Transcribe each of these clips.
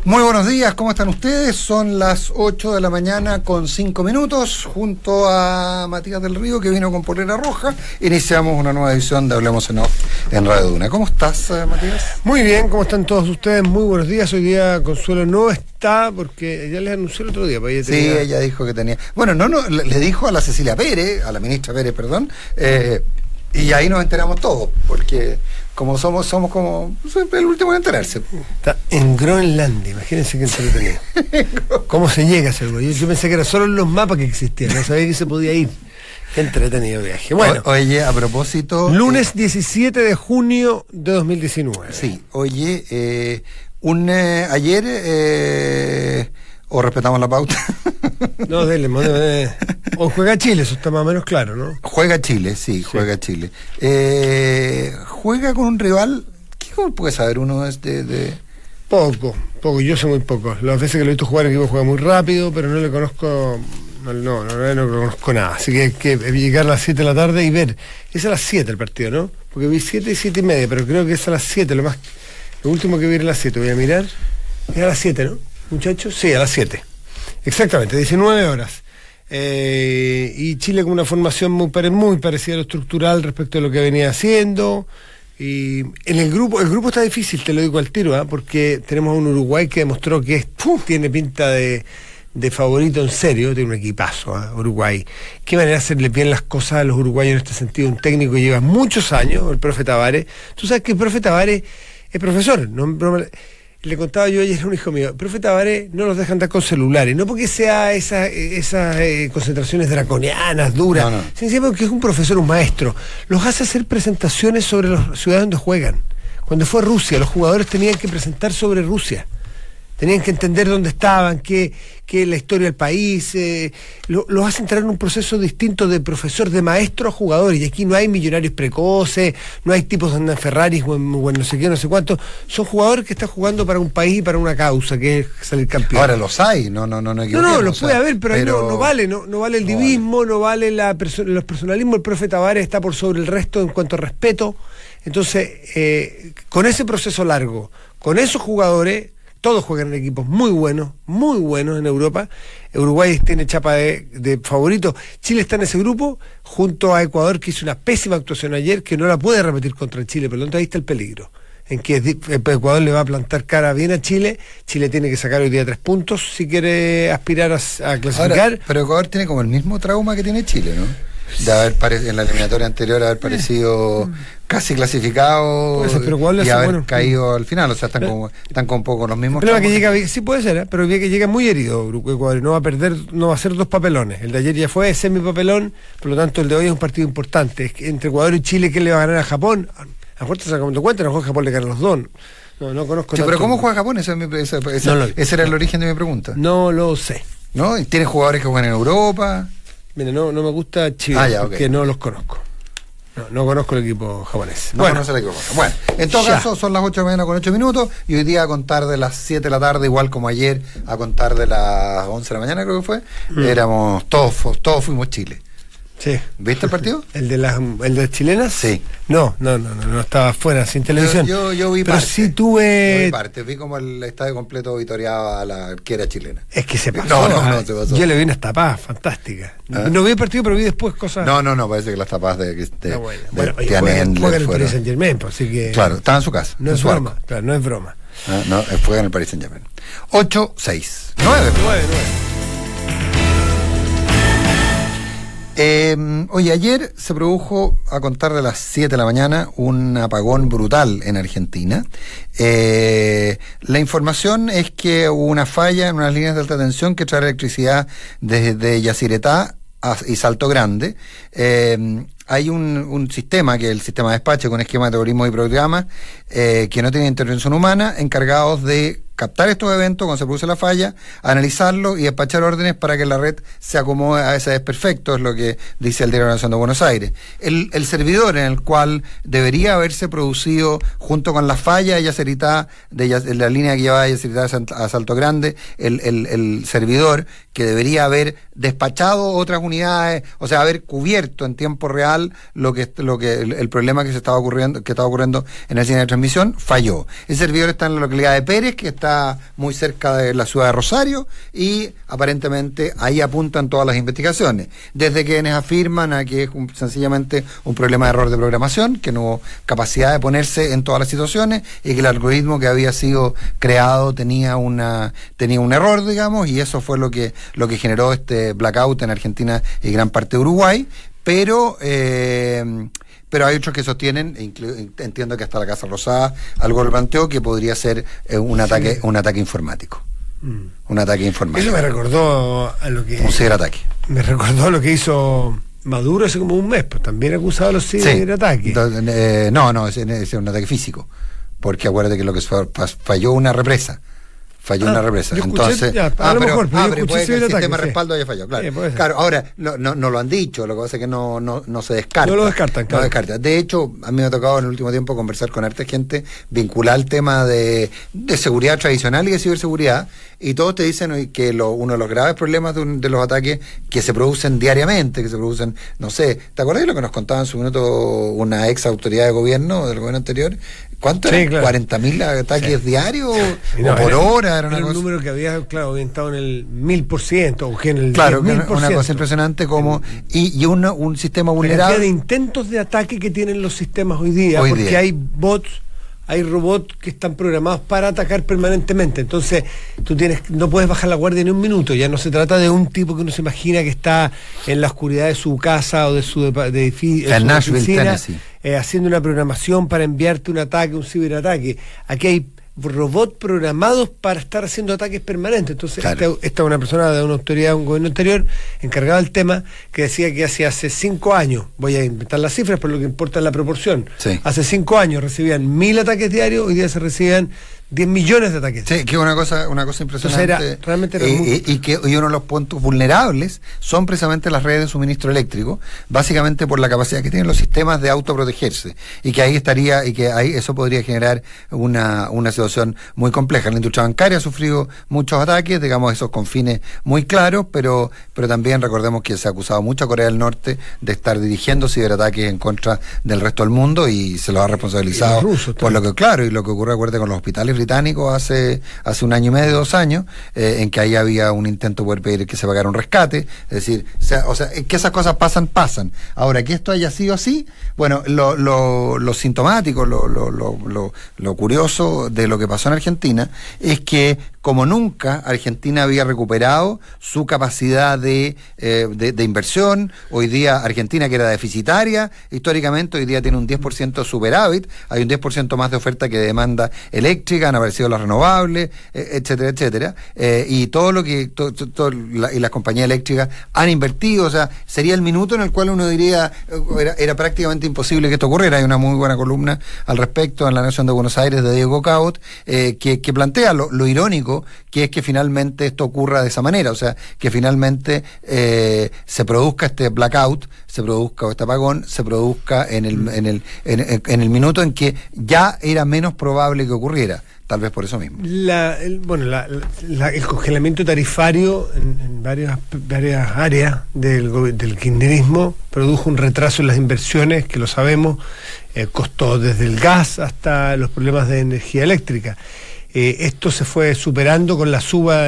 Muy buenos días, ¿cómo están ustedes? Son las 8 de la mañana con 5 minutos, junto a Matías del Río, que vino con polera roja. Iniciamos una nueva edición de Hablemos en Off en Radio Duna. ¿Cómo estás, Matías? Muy bien, ¿cómo están todos ustedes? Muy buenos días. Hoy día Consuelo no está, porque ya les anunció el otro día. Pues ella tenía... Sí, ella dijo que tenía... Bueno, le dijo a la Cecilia Pérez, a la ministra Pérez, perdón, y ahí nos enteramos todos, porque... Como somos como el último en enterarse. Está en Groenlandia, imagínense qué entretenido. ¿Cómo se llega a ese lugar? Yo pensé que era solo en los mapas que existían, no sabía que se podía ir. Qué entretenido viaje. Bueno, oye, a propósito... Lunes 17 de junio de 2019. Sí, oye, ayer... ¿O respetamos la pauta? No, dele. O juega Chile, eso está más o menos claro, ¿no? Juega Chile, sí, juega Chile. Juega con un rival. ¿Qué puede saber uno de...? Poco, yo sé muy poco. Las veces que lo he visto jugar, el equipo juega muy rápido, pero no le conozco... No conozco nada. Así que hay que llegar a las 7 de la tarde y ver. Es a las 7 el partido, ¿no? Porque vi 7 y 7 y media, pero creo que es a las 7. Lo último que vi era a las 7. Voy a mirar. Es a las 7, ¿no? Muchachos, sí, a las 7. Exactamente, 19 horas. Y Chile con una formación muy parecida a lo estructural respecto a lo que venía haciendo. Y en el grupo está difícil, te lo digo al tiro, porque tenemos a un Uruguay que demostró que tiene pinta de favorito en serio, tiene un equipazo, Uruguay. Qué manera de hacerle bien las cosas a los uruguayos en este sentido. Un técnico que lleva muchos años, el profe Tavares. Tú sabes que el profe Tavares es profesor, no. Le contaba yo ayer a un hijo mío, el profe Tavares no los deja andar con celulares, no porque sea esas concentraciones draconianas, duras, sino porque es un profesor, un maestro. Los hace hacer presentaciones sobre las ciudades donde juegan. Cuando fue a Rusia, los jugadores tenían que presentar sobre Rusia. Tenían que entender dónde estaban, qué la historia del país. Los hace entrar en un proceso distinto de profesor, de maestro a jugadores. Y aquí no hay millonarios precoces, no hay tipos que andan en Ferraris o en no sé qué, no sé cuánto. Son jugadores que están jugando para un país y para una causa, que es salir campeón. Ahora los hay, no los puede haber, pero ahí no vale el divismo, no vale los personalismos. El profe Tavares está por sobre el resto en cuanto a respeto. Entonces, con ese proceso largo, con esos jugadores... Todos juegan en equipos muy buenos en Europa. Uruguay tiene chapa de favorito. Chile está en ese grupo, junto a Ecuador, que hizo una pésima actuación ayer, que no la puede repetir contra Chile. Por lo tanto, ahí está el peligro, en que Ecuador le va a plantar cara bien a Chile. Chile tiene que sacar hoy día 3 puntos si quiere aspirar a clasificar. Ahora, pero Ecuador tiene como el mismo trauma que tiene Chile, ¿no? De haber en la eliminatoria anterior haber parecido casi clasificado y haber caído al final, o sea, están con un poco los mismos. El problema que sí puede ser, pero que llega muy herido Ecuador, no va a hacer 2 papelones. El de ayer ya fue semipapelón, por lo tanto el de hoy es un partido importante. Es que entre Ecuador y Chile, ¿quién le va a ganar a Japón? A lo mejor te sacamos de cuenta, a lo mejor Japón le gana los dos. No conozco. Sí, pero ¿cómo juega Japón? Ese era el origen de mi pregunta. No lo sé. ¿No? ¿Tiene jugadores que juegan en Europa? Mira, no me gusta Chile, porque no los conozco. No conozco el equipo japonés. Bueno, en todo caso son las 8 de la mañana con 8 minutos y hoy día a contar de las 7 de la tarde, igual como ayer, a contar de las 11 de la mañana creo que fue, todos fuimos Chile. Sí. ¿Viste el partido? ¿El de las chilenas? Sí. No, estaba fuera, sin televisión. Yo vi pero parte. Sí tuve... Vi como el estadio completo vitoreaba a la arquera chilena. Es que se pasó. No, se pasó. Yo le vi unas tapadas fantásticas. No vi el partido, pero vi después cosas... No, parece que las tapadas de juega en el Paris Saint-Germain, pues, así que... Claro, estaba en su casa. No es broma, claro, no es broma. Juega en el Paris Saint-Germain. 8-6. 9. Oye, ayer se produjo, a contar de las 7 de la mañana, un apagón brutal en Argentina. La información es que hubo una falla en unas líneas de alta tensión que trae electricidad desde Yacyretá y Salto Grande. Hay un sistema, que es el sistema de despacho con esquema de terrorismo y programas, que no tiene intervención humana, encargados de captar estos eventos cuando se produce la falla, analizarlo y despachar órdenes para que la red se acomode a ese desperfecto, es lo que dice el Diario de la Nación de Buenos Aires. El servidor en el cual debería haberse producido, junto con la falla de Yacyretá, de la línea que llevaba de Yacyretá a Salto Grande, el servidor que debería haber despachado otras unidades, o sea, haber cubierto en tiempo real el problema que estaba ocurriendo en el cine de transmisión, falló. El servidor está en la localidad de Pérez, que está muy cerca de la ciudad de Rosario, y aparentemente ahí apuntan todas las investigaciones. Desde quienes afirman a que es sencillamente un problema de error de programación, que no hubo capacidad de ponerse en todas las situaciones, y que el algoritmo que había sido creado tenía un error, digamos, y eso fue lo que generó este blackout en Argentina y gran parte de Uruguay, pero hay otros que sostienen, entiendo que hasta la Casa Rosada algo lo planteó, que podría ser un ataque informático. Un ataque informático. Eso me recordó a lo que... Un ciberataque. Me recordó a lo que hizo Maduro hace como un mes, pues también acusado de los ciberataques. No, es un ataque físico, porque acuérdate que lo que falló una represa. Una represa. Entonces, pero puede que el sistema de respaldo haya fallado. Claro, ahora no lo han dicho, lo que pasa es que no se descarta. No lo descartan, claro. No descarta. De hecho, a mí me ha tocado en el último tiempo conversar con harta gente, vincular el tema de seguridad tradicional y de ciberseguridad, y todos te dicen que uno de los graves problemas de los ataques que se producen diariamente, no sé, ¿te acordás de lo que nos contaba en su minuto una ex autoridad de gobierno, del gobierno anterior? ¿Cuánto eran? Claro. ¿40.000 ataques diarios? ¿O por hora? Era un número que había, orientado en el 1000%, o que en el 10.000%. Una cosa impresionante como... Y un sistema vulnerable... La cantidad de intentos de ataque que tienen los sistemas hoy día, porque hay bots, hay robots que están programados para atacar permanentemente. Entonces, no puedes bajar la guardia ni un minuto. Ya no se trata de un tipo que uno se imagina que está en la oscuridad de su casa o de su edificio, en Nashville, Tennessee, haciendo una programación para enviarte un ataque, un ciberataque. Aquí hay robots programados para estar haciendo ataques permanentes. Entonces, claro. Esta es una persona de una autoridad, un gobierno anterior, encargada del tema, que decía que hace 5 años, voy a inventar las cifras, pero lo que importa es la proporción. Sí. Hace 5 años recibían 1.000 ataques diarios, hoy día se reciben 10 millones de ataques. Sí, que es una cosa impresionante. Realmente y uno de los puntos vulnerables son precisamente las redes de suministro eléctrico, básicamente por la capacidad que tienen los sistemas de autoprotegerse, y que ahí eso podría generar una situación muy compleja. La industria bancaria ha sufrido muchos ataques, digamos, esos con fines muy claros, pero también recordemos que se ha acusado mucho a Corea del Norte de estar dirigiendo ciberataques en contra del resto del mundo, y se los ha responsabilizado por lo que ocurre, acuérdate, con los hospitales británicos hace 1 año y medio, 2 años, en que ahí había un intento por pedir que se pagara un rescate. Es decir, que esas cosas pasan. Ahora, que esto haya sido así, bueno, lo sintomático, lo curioso de lo que pasó en Argentina es que, como nunca, Argentina había recuperado su capacidad de inversión. Hoy día Argentina, que era deficitaria históricamente, hoy día tiene un 10% superávit, hay un 10% más de oferta que de demanda eléctrica, han aparecido las renovables, etcétera, etcétera, y todo lo que y las compañías eléctricas han invertido. O sea, sería el minuto en el cual uno diría era prácticamente imposible que esto ocurriera. Hay una muy buena columna al respecto en La Nación de Buenos Aires de Diego Cabot, que plantea lo irónico que es que finalmente esto ocurra de esa manera. O sea, que finalmente se produzca este blackout, se produzca este apagón, se produzca en el minuto en que ya era menos probable que ocurriera. Tal vez por eso mismo. El congelamiento tarifario en varias áreas del kirchnerismo produjo un retraso en las inversiones, que lo sabemos, costó desde el gas hasta los problemas de energía eléctrica. Esto se fue superando con la suba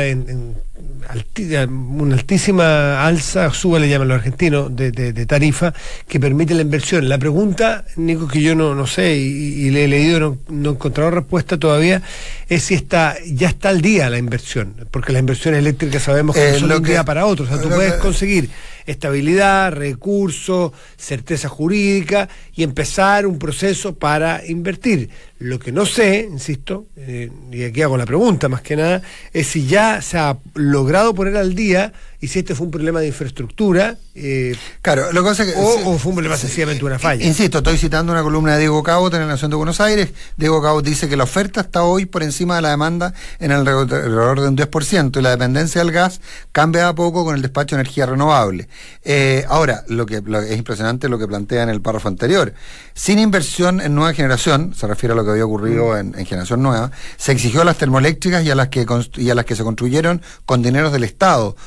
una altísima alza, suba le llaman los argentinos, de tarifa, que permite la inversión. La pregunta, Nico, que yo no sé y le he leído, no he encontrado respuesta todavía, es si ya está al día la inversión, porque las inversiones eléctricas sabemos que no son de un día para otro. O sea, tú puedes conseguir estabilidad, recursos, certeza jurídica y empezar un proceso para invertir. Lo que no sé, insisto, y aquí hago la pregunta más que nada, es si ya se ha logrado poner al día y si este fue un problema de infraestructura, claro, lo que pasa es que, o fue un problema sencillamente una falla. Insisto, estoy citando una columna de Diego Cabot en La Nación de Buenos Aires. Diego Cabot dice que la oferta está hoy por encima de la demanda en alrededor de un 10%, y la dependencia del gas cambia a poco con el despacho de energía renovable. Ahora, lo que es impresionante lo que plantea en el párrafo anterior. Sin inversión en nueva generación, se refiere a lo que había ocurrido en generación nueva, se exigió a las termoeléctricas y a las que se construyeron con dineros del Estado o de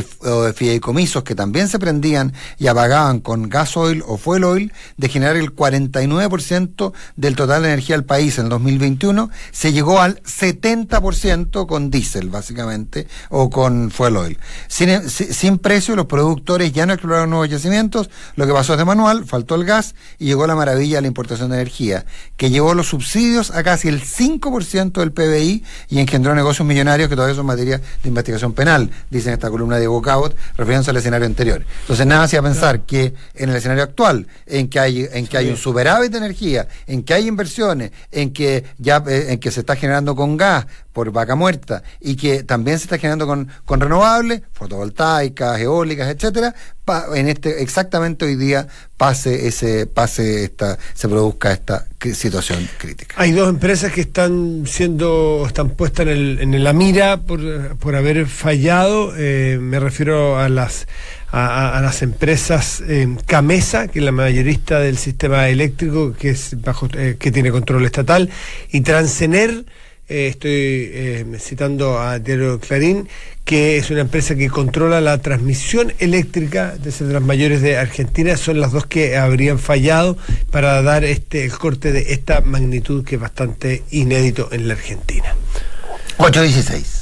de fideicomisos que también se prendían y apagaban con gasoil o fuel oil, de generar el 49% del total de energía del país en el 2021, se llegó al 70% con diésel, básicamente, o con fuel oil. Sin precio, los productores ya no exploraron nuevos yacimientos, lo que pasó es de manual, faltó el gas y llegó la maravilla de la importación de energía, que llevó los subsidios a casi el 5% del PBI y engendró negocios millonarios que todavía son materia de investigación penal, dice en esta columna de Diego Cabot, refiriéndose al escenario anterior. Entonces nada hacía pensar que en el escenario actual, en que hay un superávit de energía, en que hay inversiones, en que se está generando con gas por vaca muerta y que también se está generando con renovables, fotovoltaicas, eólicas, etcétera, exactamente hoy día se produzca esta situación crítica. Hay dos empresas que están puestas en la mira por haber fallado. Me refiero a las empresas Camesa, que es la mayorista del sistema eléctrico, que es que tiene control estatal, y Transener. Estoy citando a Diario Clarín, que es una empresa que controla la transmisión eléctrica de las mayores de Argentina. Son las dos que habrían fallado para dar el corte de esta magnitud, que es bastante inédito en la Argentina. 8:16.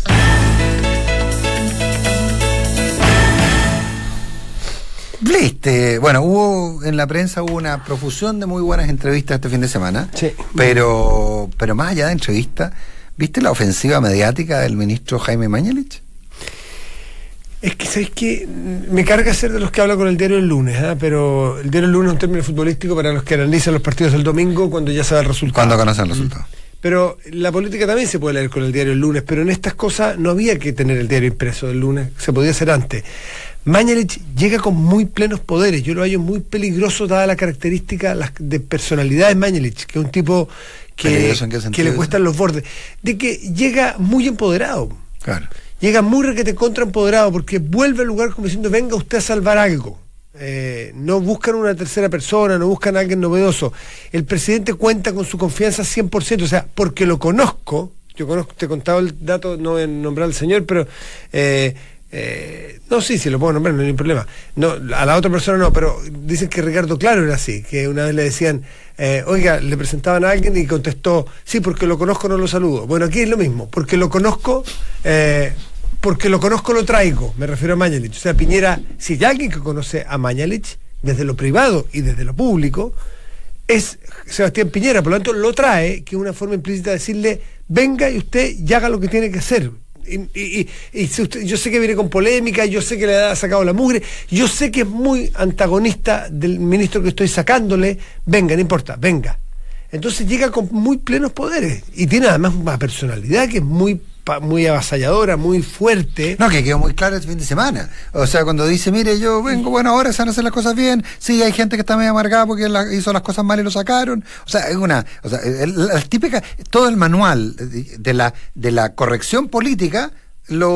Bueno, en la prensa hubo una profusión de muy buenas entrevistas este fin de semana, sí. pero más allá de entrevistas, ¿viste la ofensiva mediática del ministro Jaime Mañalich? Es que, ¿sabes qué? Me carga ser de los que habla con el diario El Lunes, pero el diario El Lunes es un término futbolístico para los que analizan los partidos del domingo cuando ya sabe el resultado. Cuando conocen el resultado. Pero la política también se puede leer con el diario El Lunes, pero en estas cosas no había que tener el diario impreso del lunes, se podía hacer antes. Mañalich llega con muy plenos poderes. Yo lo hallo muy peligroso, dada la característica de personalidad de Mañalich, que es un tipo que le cuestan los bordes, de que llega muy empoderado. Claro. Llega muy requete contra empoderado, porque vuelve al lugar como diciendo: venga usted a salvar algo. No buscan una tercera persona, no buscan a alguien novedoso. El presidente cuenta con su confianza 100%, o sea, porque lo conozco. Te he contado el dato, no voy a nombrar al señor, pero no, sí, lo puedo nombrar, no hay ningún problema. No, a la otra persona no, pero dicen que Ricardo Claro era así, que una vez le decían, oiga, le presentaban a alguien y contestó: sí, porque lo conozco, no lo saludo. Bueno, aquí es lo mismo, porque lo conozco lo traigo, me refiero a Mañalich. O sea, Piñera, si hay alguien que conoce a Mañalich desde lo privado y desde lo público, es Sebastián Piñera. Por lo tanto, lo trae, que es una forma implícita de decirle: venga y usted y haga lo que tiene que hacer. Y si usted, yo sé que viene con polémica, yo sé que le ha sacado la mugre, yo sé que es muy antagonista del ministro que estoy sacándole, venga, no importa, venga. Entonces llega con muy plenos poderes y tiene además una personalidad que es muy avasalladora, muy fuerte. No, que quedó muy claro este fin de semana. O sea, cuando dice: mire, yo vengo, bueno, ahora se van a hacer las cosas bien. Sí, hay gente que está medio amargada porque hizo las cosas mal y lo sacaron. O sea, la típica, todo el manual de la corrección política lo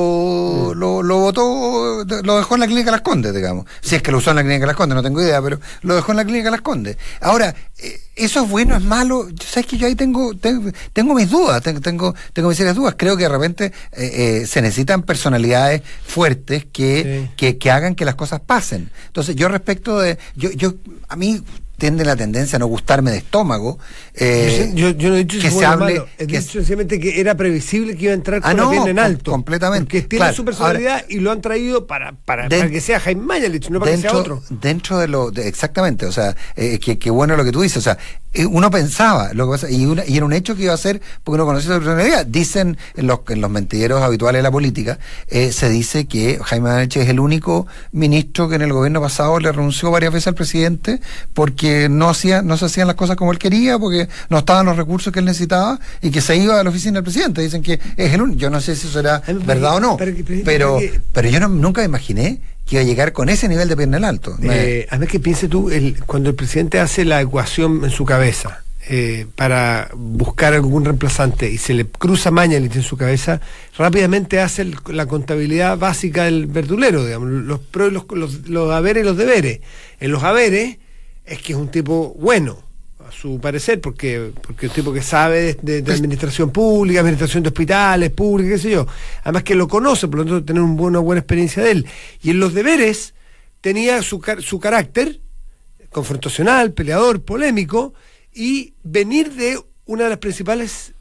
votó, lo dejó en la Clínica Las Condes, digamos. Si es que lo usó en la Clínica Las Condes, no tengo idea, pero lo dejó en la Clínica Las Condes. Ahora, ¿eso es bueno, es malo? ¿Sabes que yo ahí tengo mis dudas, tengo mis serias dudas? Creo que de repente se necesitan personalidades fuertes que hagan que las cosas pasen. Entonces, yo respecto de... a mí tiende la tendencia a no gustarme de estómago. Yo no he dicho que se hable, malo. He dicho sencillamente que era previsible que iba a entrar con la pierna en alto. Completamente. Porque tiene su personalidad. Ahora, y lo han traído para que sea Jaime Mañalich, no para que sea otro. Dentro de exactamente, o sea, que bueno lo que tú dices, o sea, uno pensaba, lo que pasa, y era un hecho que iba a ser, porque uno conocía su personalidad. Dicen en los mentideros habituales de la política, se dice que Jaime Mañalich es el único ministro que en el gobierno pasado le renunció varias veces al presidente porque no se hacían las cosas como él quería, porque no estaban los recursos que él necesitaba, y que se iba a la oficina del presidente. Dicen que es el único. Yo no sé si eso era verdad o no, pero yo nunca me imaginé que iba a llegar con ese nivel de pierna en alto. A ver, que piense tú, cuando el presidente hace la ecuación en su cabeza para buscar algún reemplazante y se le cruza Mañalich en su cabeza, rápidamente hace la contabilidad básica del verdulero, digamos, los pros y los haberes y los deberes. En los haberes es que es un tipo bueno, su parecer, porque es un tipo que sabe de administración pública, administración de hospitales públicos, qué sé yo. Además que lo conoce, por lo tanto tener una buena experiencia de él. Y en los deberes tenía su carácter confrontacional, peleador, polémico, y venir de una de las principales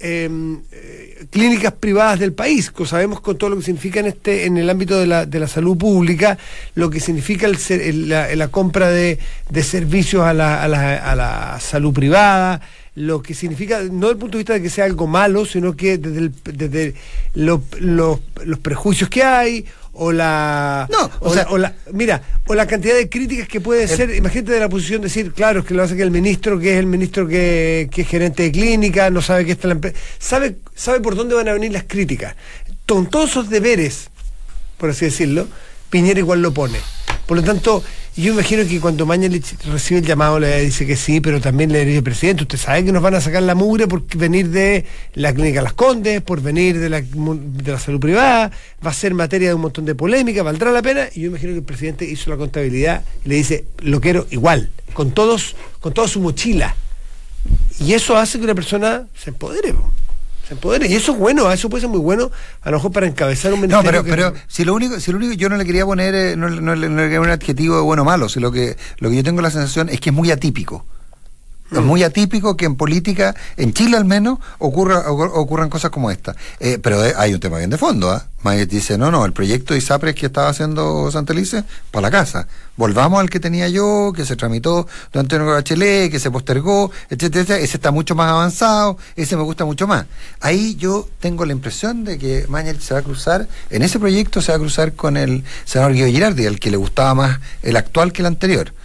clínicas privadas del país. Sabemos con todo lo que significa en el ámbito de la salud pública, lo que significa la compra de servicios a la salud privada, lo que significa, no desde el punto de vista de que sea algo malo, sino que desde los prejuicios que hay, o la cantidad de críticas que puede ser. Imagínate de la posición de decir, claro, es que lo hace que el ministro que es gerente de clínica, no sabe que está la empresa, sabe por dónde van a venir las críticas. Con todos esos deberes, por así decirlo, Piñera igual lo pone. Por lo tanto, yo imagino que cuando Mañalich recibe el llamado le dice que sí, pero también le dice, presidente, usted sabe que nos van a sacar la mugre por venir de la clínica Las Condes, por venir de la salud privada, va a ser materia de un montón de polémica, ¿valdrá la pena? Y yo imagino que el presidente hizo la contabilidad y le dice, lo quiero igual, con toda su mochila. Y eso hace que una persona se empodere. Y eso es bueno, eso puede ser muy bueno, a lo mejor para encabezar un ministerio. No, pero si lo único, yo no le quería poner, no le quería poner un adjetivo de bueno o malo, si lo que yo tengo la sensación es que es muy atípico. Es muy atípico que en política, en Chile al menos, ocurran cosas como esta. Pero hay un tema bien de fondo, ¿eh? Mañalich dice, no, el proyecto de ISAPRES que estaba haciendo Santelice, para la casa. Volvamos al que tenía yo, que se tramitó durante Antonio Bachelet, que se postergó, etcétera. Ese está mucho más avanzado, ese me gusta mucho más. Ahí yo tengo la impresión de que Mañalich se va a cruzar, en ese proyecto se va a cruzar con el senador Guido Girardi, al que le gustaba más el actual que el anterior.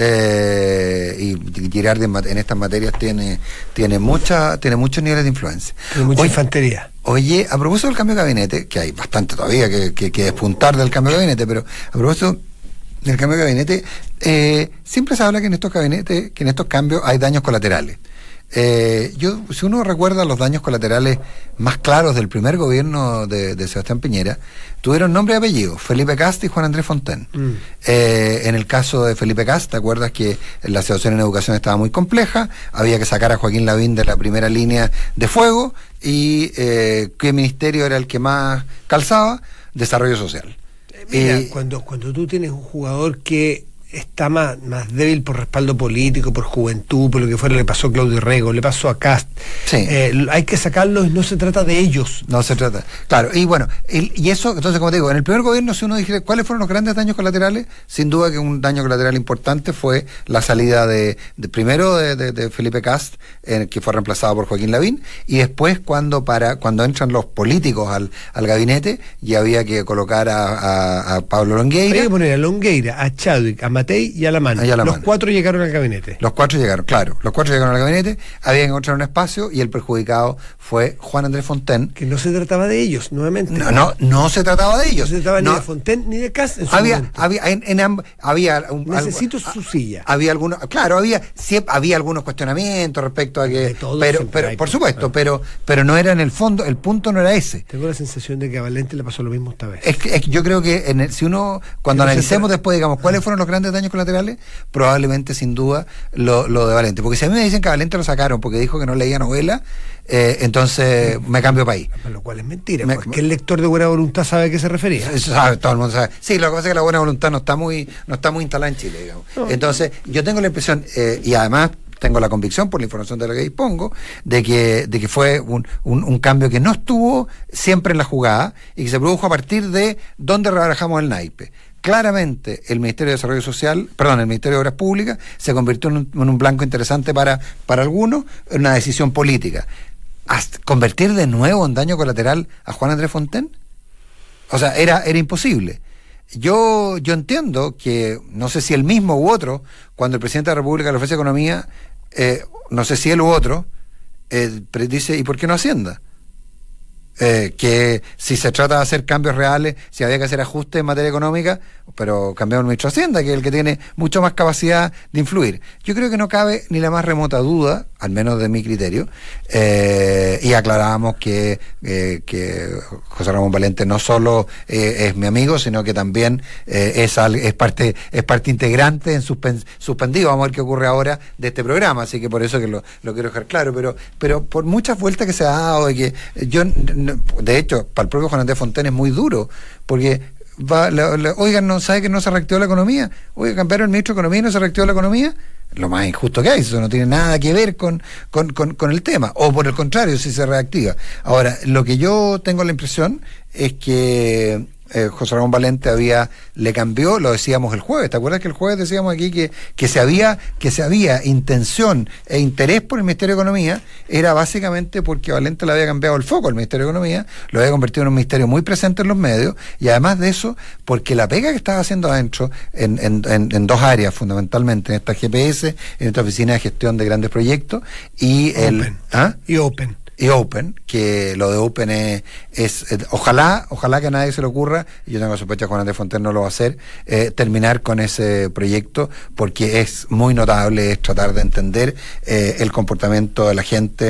Y Girardi en estas materias tiene muchos niveles de influencia. Tiene mucha infantería. Oye, a propósito del cambio de gabinete, que hay bastante todavía que despuntar del cambio de gabinete, pero a propósito del cambio de gabinete, siempre se habla que en estos cambios hay daños colaterales. Si uno recuerda los daños colaterales más claros del primer gobierno de Sebastián Piñera, tuvieron nombre y apellido, Felipe Kast y Juan Andrés Fontaine. En el caso de Felipe Kast, ¿te acuerdas que la situación en educación estaba muy compleja? Había que sacar a Joaquín Lavín de la primera línea de fuego y ¿qué ministerio era el que más calzaba? Desarrollo social. Mira, cuando tú tienes un jugador que está más débil por respaldo político, por juventud, por lo que fuera, le pasó a Claudio Rego, le pasó a Kast. Sí. Hay que sacarlos, no se trata de ellos. No se trata. Claro, y bueno, y eso, entonces, como te digo, en el primer gobierno, si uno dijera cuáles fueron los grandes daños colaterales, sin duda que un daño colateral importante fue la salida primero de Felipe Kast, que fue reemplazado por Joaquín Lavín, y después cuando entran los políticos al gabinete, y había que colocar a Pablo Longueira. Había que poner a Longueira, a Chadwick, a Matei y a Alamán. Los cuatro llegaron al gabinete. Los cuatro llegaron al gabinete, había que encontrar un espacio y el perjudicado fue Juan Andrés Fontaine. Que no se trataba de ellos, nuevamente. No se trataba de ellos. No se trataba ni de Fontaine ni de Kast en su momento. Necesito su silla. Había algunos, había algunos cuestionamientos respecto a que, pero por supuesto, pero no era en el fondo, el punto no era ese. Tengo la sensación de que a Valente le pasó lo mismo esta vez. Es que yo creo que si uno, cuando analicemos después, digamos, cuáles fueron los grandes daños colaterales, probablemente sin duda lo de Valente, porque si a mí me dicen que a Valente lo sacaron porque dijo que no leía novela, entonces me cambio de país. Lo cual es mentira, porque el lector de buena voluntad sabe a qué se refería. Eso sabe, todo el mundo sabe. Sí, lo que pasa es que la buena voluntad no está muy instalada en Chile, digamos. No. Entonces, yo tengo la impresión, y además tengo la convicción por la información de la que dispongo, de que fue un cambio que no estuvo siempre en la jugada y que se produjo a partir de donde rebarajamos el naipe. Claramente el Ministerio de Desarrollo Social, el Ministerio de Obras Públicas se convirtió en un blanco interesante para algunos, una decisión política. ¿Hasta convertir de nuevo en daño colateral a Juan Andrés Fontaine? O sea, era imposible. Yo entiendo que, no sé si él mismo u otro, cuando el presidente de la República le ofrece economía, no sé si él u otro, dice, ¿y por qué no Hacienda? Que si se trata de hacer cambios reales, si había que hacer ajustes en materia económica, pero cambiamos el ministro de Hacienda, que es el que tiene mucho más capacidad de influir. Yo creo que no cabe ni la más remota duda al menos de mi criterio, y aclarábamos que José Ramón Valente no solo es mi amigo, sino que también es parte integrante en suspendido, vamos a ver qué ocurre ahora de este programa, así que por eso que lo quiero dejar claro, pero por muchas vueltas que se ha dado, de hecho, para el propio Juan Andrés Fontaine es muy duro, porque oigan, ¿no sabe que no se reactivó la economía? Oiga, cambiaron el ministro de Economía y no se reactivó la economía. Lo más injusto que hay, eso no tiene nada que ver con el tema, o por el contrario, si se reactiva. Ahora, lo que yo tengo la impresión es que José Ramón Valente le cambió, lo decíamos el jueves, ¿te acuerdas que el jueves decíamos aquí que se había intención e interés por el Ministerio de Economía? Era básicamente porque Valente le había cambiado el foco al Ministerio de Economía, lo había convertido en un ministerio muy presente en los medios, y además de eso, porque la pega que estaba haciendo adentro, en dos áreas fundamentalmente, en esta GPS, en esta oficina de gestión de grandes proyectos, y Open, que lo de Open es ojalá que a nadie se le ocurra, y yo tengo sospecha que Juan Andrés Fontaine no lo va a hacer, terminar con ese proyecto, porque es muy notable, es tratar de entender el comportamiento de la gente,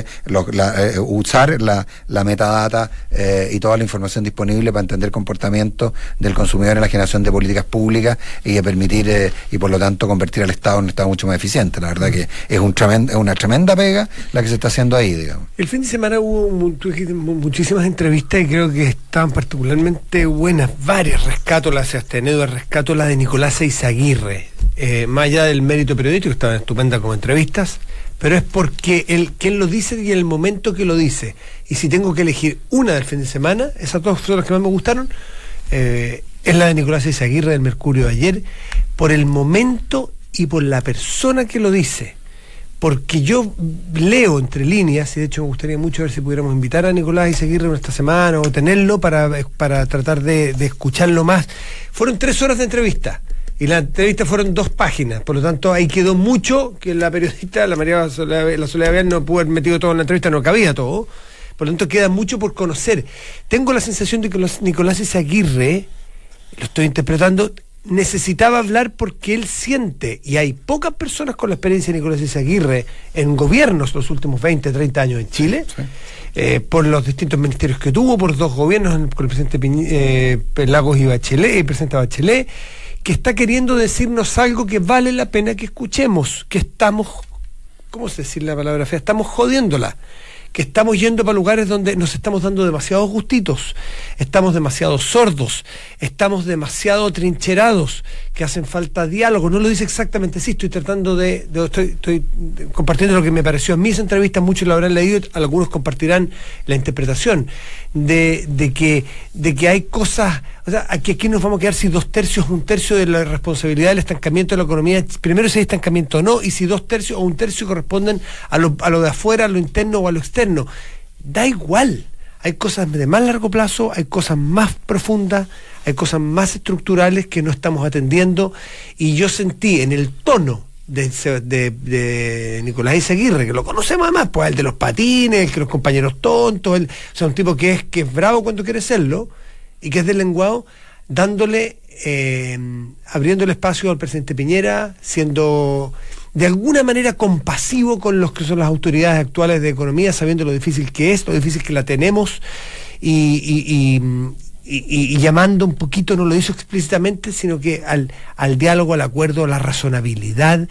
usar la metadata y toda la información disponible para entender el comportamiento del consumidor en la generación de políticas públicas y de permitir y por lo tanto convertir al Estado en un Estado mucho más eficiente. La verdad que es una tremenda pega la que se está haciendo ahí, digamos. El fin de semana hubo muchísimas entrevistas y creo que estaban particularmente buenas, varias. Rescato la de Sebastián Edwards, rescato la de Nicolás Eizaguirre, más allá del mérito periodístico, estaban estupendas como entrevistas, pero es porque quien lo dice y el momento que lo dice. Y si tengo que elegir una del fin de semana, esas dos son las que más me gustaron, es la de Nicolás Eizaguirre del Mercurio de ayer, por el momento y por la persona que lo dice. Porque yo leo entre líneas, y de hecho me gustaría mucho ver si pudiéramos invitar a Nicolás Eizaguirre esta semana o tenerlo para tratar de escucharlo más. Fueron 3 horas de entrevista y la entrevista fueron 2 páginas, por lo tanto ahí quedó mucho que la periodista, la Soledad Vial, no pudo haber metido todo en la entrevista, no cabía todo, por lo tanto queda mucho por conocer. Tengo la sensación de que Nicolás Eizaguirre, lo estoy interpretando, necesitaba hablar porque él siente, y hay pocas personas con la experiencia de Nicolás Eizaguirre en gobiernos los últimos 20, 30 años en Chile, sí. Por los distintos ministerios que tuvo, por 2 gobiernos, con el presidente Lagos y Bachelet, y presidente Bachelet, que está queriendo decirnos algo que vale la pena que escuchemos, que estamos, ¿cómo se dice la palabra fea? Estamos jodiéndola, que estamos yendo para lugares donde nos estamos dando demasiados gustitos, estamos demasiado sordos, estamos demasiado trincherados, que hacen falta diálogo. No lo dice exactamente así, estoy tratando estoy compartiendo lo que me pareció en mis entrevistas, muchos lo habrán leído, algunos compartirán la interpretación de que hay cosas, o sea, aquí nos vamos a quedar si 2/3, 1/3 de la responsabilidad del estancamiento de la economía, primero si hay estancamiento o no, y si 2/3 o 1/3 corresponden a lo de afuera, a lo interno o a lo externo. Da igual, hay cosas de más largo plazo, hay cosas más profundas, hay cosas más estructurales que no estamos atendiendo, y yo sentí en el tono de Nicolás Eizaguirre, que lo conocemos además, pues el de los patines, el que los compañeros tontos, o sea, un tipo que es bravo cuando quiere serlo y que es del lenguado, dándole, abriendo el espacio al presidente Piñera, siendo de alguna manera compasivo con los que son las autoridades actuales de economía, sabiendo lo difícil que es, lo difícil que la tenemos, y llamando un poquito, no lo hizo explícitamente, sino que al diálogo, al acuerdo, a la razonabilidad.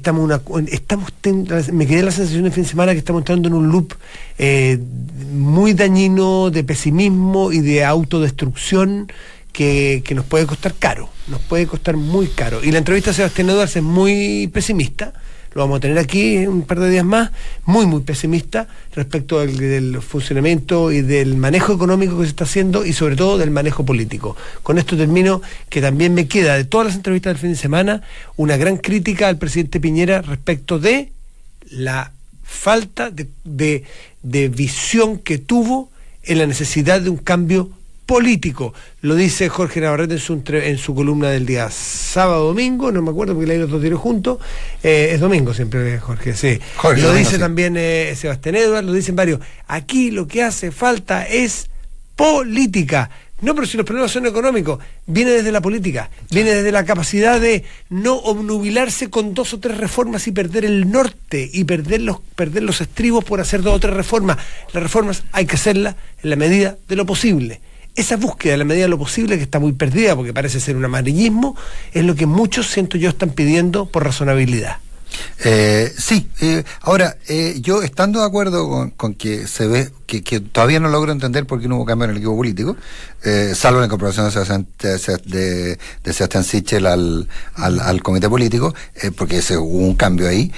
Me quedé la sensación de fin de semana que estamos entrando en un loop muy dañino de pesimismo y de autodestrucción que nos puede costar caro, nos puede costar muy caro. Y la entrevista a Sebastián Edwards es muy pesimista, lo vamos a tener aquí un par de días más, muy pesimista respecto del funcionamiento y del manejo económico que se está haciendo, y sobre todo del manejo político. Con esto termino, que también me queda de todas las entrevistas del fin de semana una gran crítica al presidente Piñera respecto de la falta de visión que tuvo en la necesidad de un cambio político. Lo dice Jorge Navarrete en su columna del día sábado domingo, no me acuerdo porque leí los 2 diarios juntos, es domingo siempre, Jorge, sí. Jorge, lo dice también Sebastián Edwards, lo dicen varios. Aquí lo que hace falta es política. No, pero si los problemas son económicos, viene desde la política, viene desde la capacidad de no obnubilarse con 2 o 3 reformas y perder el norte y perder los estribos por hacer 2 o 3 reformas. Las reformas hay que hacerlas en la medida de lo posible. Esa búsqueda en la medida de lo posible, que está muy perdida porque parece ser un amarillismo, es lo que muchos, siento yo, están pidiendo por razonabilidad. Sí, ahora, yo estando de acuerdo con que se ve que todavía no logro entender por qué no hubo cambio en el equipo político, salvo la incorporación de Sebastián Sichel al comité político, porque ese hubo un cambio ahí.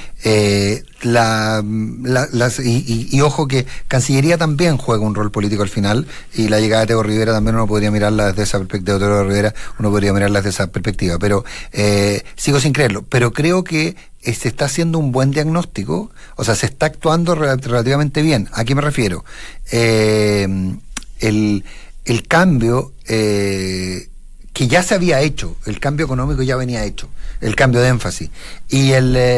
Y ojo que Cancillería también juega un rol político al final, y la llegada de Teo Rivera también uno podría mirarla desde esa perspectiva, pero sigo sin creerlo, pero creo que se está haciendo un buen diagnóstico, o sea, se está actuando relativamente bien. ¿A qué me refiero? El cambio que ya se había hecho, el cambio económico ya venía hecho, el cambio de énfasis, y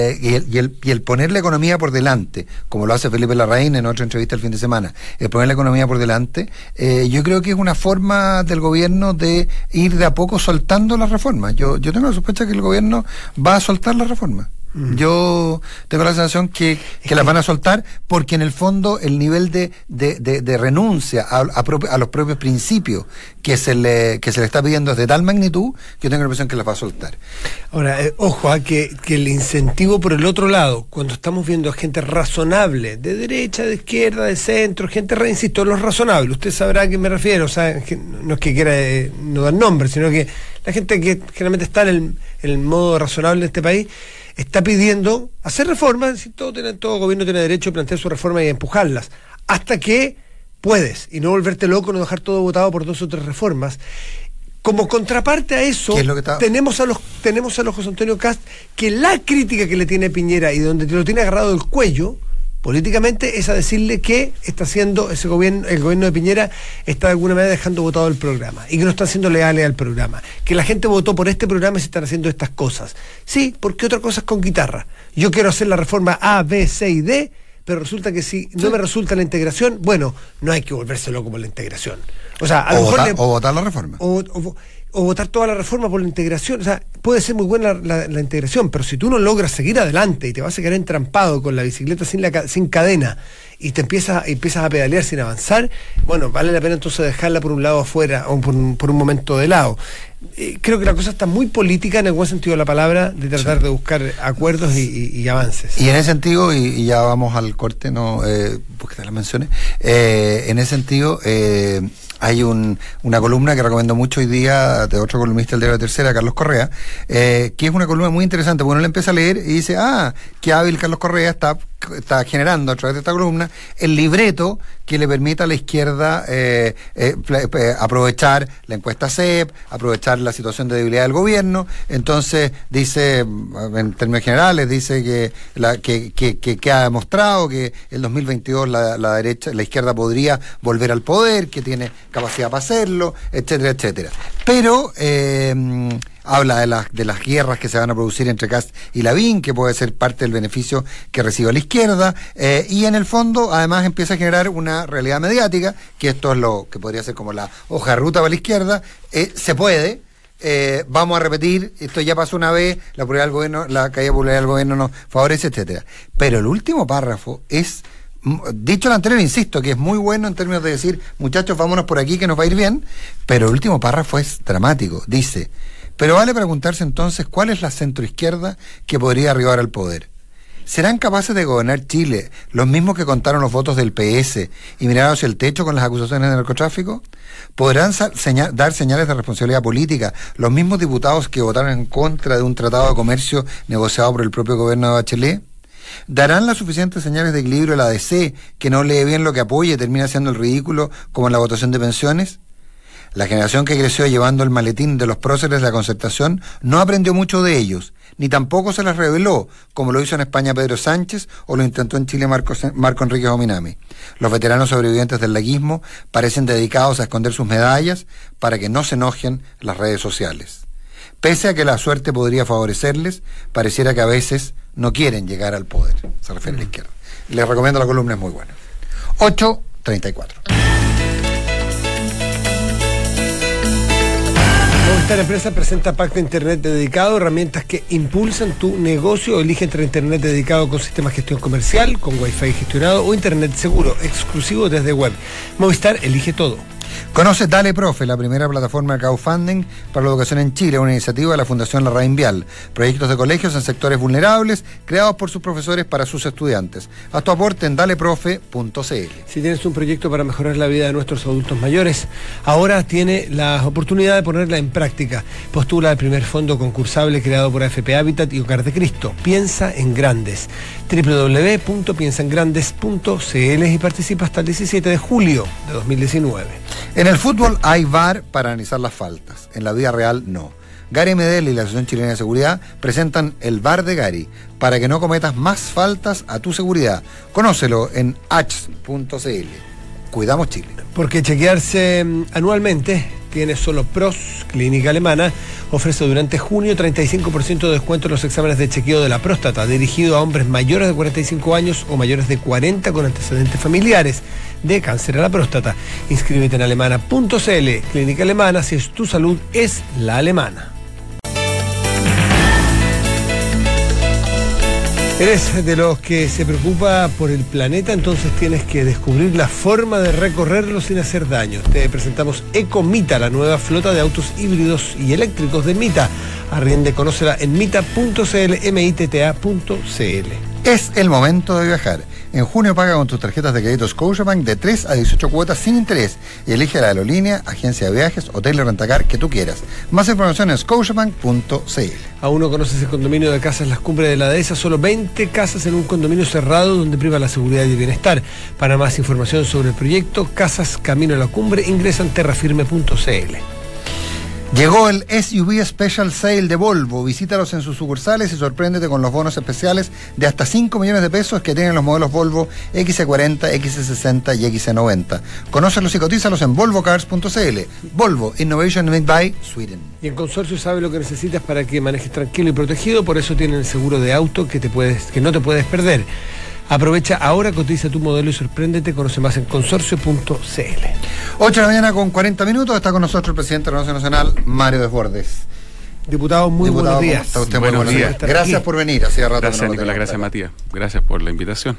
el poner la economía por delante, como lo hace Felipe Larraín en otra entrevista el fin de semana, el poner la economía por delante, yo creo que es una forma del gobierno de ir de a poco soltando las reformas. Yo tengo la sospecha que el gobierno va a soltar las reformas. Yo tengo la sensación que las van a soltar, porque en el fondo el nivel de renuncia a los propios principios que se le está pidiendo es de tal magnitud que yo tengo la impresión que las va a soltar. Ahora, ojo, que el incentivo por el otro lado, cuando estamos viendo a gente razonable, de derecha, de izquierda, de centro, insisto, los razonables, usted sabrá a qué me refiero, o sea, no es que quiera no dar nombres, sino que la gente que generalmente está en el modo razonable en este país, está pidiendo hacer reformas. Todo gobierno tiene derecho a plantear sus reformas y a empujarlas, hasta que puedes, y no volverte loco, no dejar todo votado por 2 o 3 reformas. Como contraparte a eso, tenemos a los José Antonio Kast, que la crítica que le tiene Piñera y donde te lo tiene agarrado del cuello políticamente es a decirle que está haciendo el gobierno de Piñera está de alguna manera dejando votado el programa y que no están siendo leales al programa, que la gente votó por este programa y se están haciendo estas cosas. Sí, porque otra cosa es con guitarra. Yo quiero hacer la reforma A, B, C y D, pero resulta que si no me resulta la integración, bueno, no hay que volverse loco por la integración. O sea, o votar la reforma. O votar toda la reforma por la integración. O sea, puede ser muy buena la integración, pero si tú no logras seguir adelante y te vas a quedar entrampado con la bicicleta sin cadena y te empiezas a pedalear sin avanzar, bueno, vale la pena entonces dejarla por un lado afuera o por un momento de lado. Creo que la cosa está muy política en el buen sentido de la palabra, de tratar de buscar acuerdos y avances. Y en ese sentido, y ya vamos al corte, no porque te la mencioné, en ese sentido hay una columna que recomiendo mucho hoy día de otro columnista del Diario de Tercera, Carlos Correa, que es una columna muy interesante, porque uno le empieza a leer y dice, qué hábil Carlos Correa está generando a través de esta columna el libreto que le permita a la izquierda aprovechar la encuesta CEP, aprovechar la situación de debilidad del gobierno. Entonces dice, en términos generales, dice que ha demostrado que el 2022 la izquierda podría volver al poder, que tiene capacidad para hacerlo, etcétera, etcétera. Pero habla de las guerras que se van a producir entre Kast y Lavín, que puede ser parte del beneficio que recibe la izquierda, y en el fondo además empieza a generar una realidad mediática, que esto es lo que podría ser como la hoja de ruta para la izquierda. Se puede, vamos a repetir, esto ya pasó una vez, la caída de popularidad del gobierno nos favorece, etcétera. Pero el último párrafo es, dicho lo anterior, insisto, que es muy bueno en términos de decir, muchachos, vámonos por aquí que nos va a ir bien, pero el último párrafo es dramático. Dice: pero vale preguntarse entonces cuál es la centroizquierda que podría arribar al poder. ¿Serán capaces de gobernar Chile los mismos que contaron los votos del PS y miraron hacia el techo con las acusaciones de narcotráfico? ¿Podrán dar señales de responsabilidad política los mismos diputados que votaron en contra de un tratado de comercio negociado por el propio gobierno de Bachelet? ¿Darán las suficientes señales de equilibrio la ADC, que no lee bien lo que apoya y termina haciendo el ridículo como en la votación de pensiones? La generación que creció llevando el maletín de los próceres de la Concertación no aprendió mucho de ellos, ni tampoco se les reveló, como lo hizo en España Pedro Sánchez o lo intentó en Chile Marco Enrique Jominami. Los veteranos sobrevivientes del laguismo parecen dedicados a esconder sus medallas para que no se enojen las redes sociales. Pese a que la suerte podría favorecerles, pareciera que a veces no quieren llegar al poder. Se refiere a la izquierda. Les recomiendo la columna, es muy buena. 8:34. Movistar Empresa presenta Pack de Internet dedicado, herramientas que impulsan tu negocio. Elige entre Internet dedicado con sistema de gestión comercial, con Wi-Fi gestionado o Internet seguro, exclusivo desde web. Movistar elige todo. Conoce Dale Profe, la primera plataforma de crowdfunding para la educación en Chile, una iniciativa de la Fundación Larraín Vial. Proyectos de colegios en sectores vulnerables, creados por sus profesores para sus estudiantes. Haz tu aporte en daleprofe.cl. Si tienes un proyecto para mejorar la vida de nuestros adultos mayores, ahora tiene la oportunidad de ponerla en práctica. Postula el primer fondo concursable creado por AFP Habitat y Hogar de Cristo. Piensa en Grandes. www.piensaengrandes.cl y participa hasta el 17 de julio de 2019. En el fútbol hay VAR para analizar las faltas. En la vida real, no. Gary Medel y la Asociación Chilena de Seguridad presentan el VAR de Gary para que no cometas más faltas a tu seguridad. Conócelo en h.cl. Cuidamos Chile. Porque chequearse anualmente tiene solo PROS. Clínica Alemana ofrece durante junio 35% de descuento en los exámenes de chequeo de la próstata, dirigido a hombres mayores de 45 años o mayores de 40 con antecedentes familiares de cáncer a la próstata. Inscríbete en alemana.cl. Clínica Alemana, si es tu salud, es la alemana. ¿Eres de los que se preocupa por el planeta? Entonces tienes que descubrir la forma de recorrerlo sin hacer daño. Te presentamos Ecomita, la nueva flota de autos híbridos y eléctricos de Mita. Arriende, conócela en mita.cl, mitta.cl. Es el momento de viajar. En junio paga con tus tarjetas de crédito Scotiabank de 3 a 18 cuotas sin interés y elige la aerolínea, agencia de viajes, hotel y rentacar que tú quieras. Más información en scotiabank.cl. ¿Aún no conoces el condominio de casas Las Cumbres de la Dehesa? Solo 20 casas en un condominio cerrado donde priva la seguridad y el bienestar. Para más información sobre el proyecto Casas Camino a la Cumbre, ingresa en terrafirme.cl. Llegó el SUV Special Sale de Volvo. Visítalos en sus sucursales y sorpréndete con los bonos especiales de hasta 5 millones de pesos que tienen los modelos Volvo XC40, XC60 y XC90. Conócelos y cotízalos en volvocars.cl. Volvo Innovation Made by Sweden. Y en Consorcio sabe lo que necesitas para que manejes tranquilo y protegido, por eso tienen el seguro de auto que no te puedes perder. Aprovecha ahora, cotiza tu modelo y sorpréndete. Conoce más en consorcio.cl. 8 de la mañana con 40 minutos. Está con nosotros el presidente de la Nación Nacional, Mario Desbordes. Diputado, buenos días. Está usted? Buenos días. Gracias por venir. Hacía rato gracias, que no Nicolás. Gracias, Matías. Gracias por la invitación.